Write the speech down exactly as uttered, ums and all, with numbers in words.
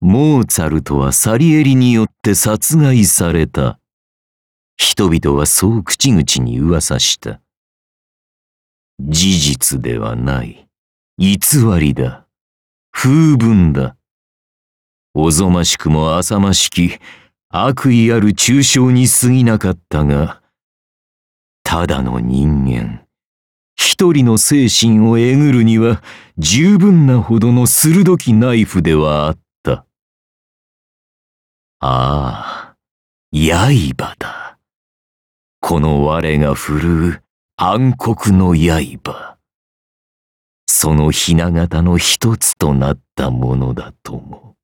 モーツァルトはサリエリによって殺害された。人々はそう口々に噂した。事実ではない。偽りだ。風聞だ。おぞましくも浅ましき悪意ある抽象に過ぎなかったが、ただの人間、一人の精神をえぐるには十分なほどの鋭きナイフではあった。ああ、刃だ。この我が振るう暗黒の刃。そのひな形の一つとなったものだとも。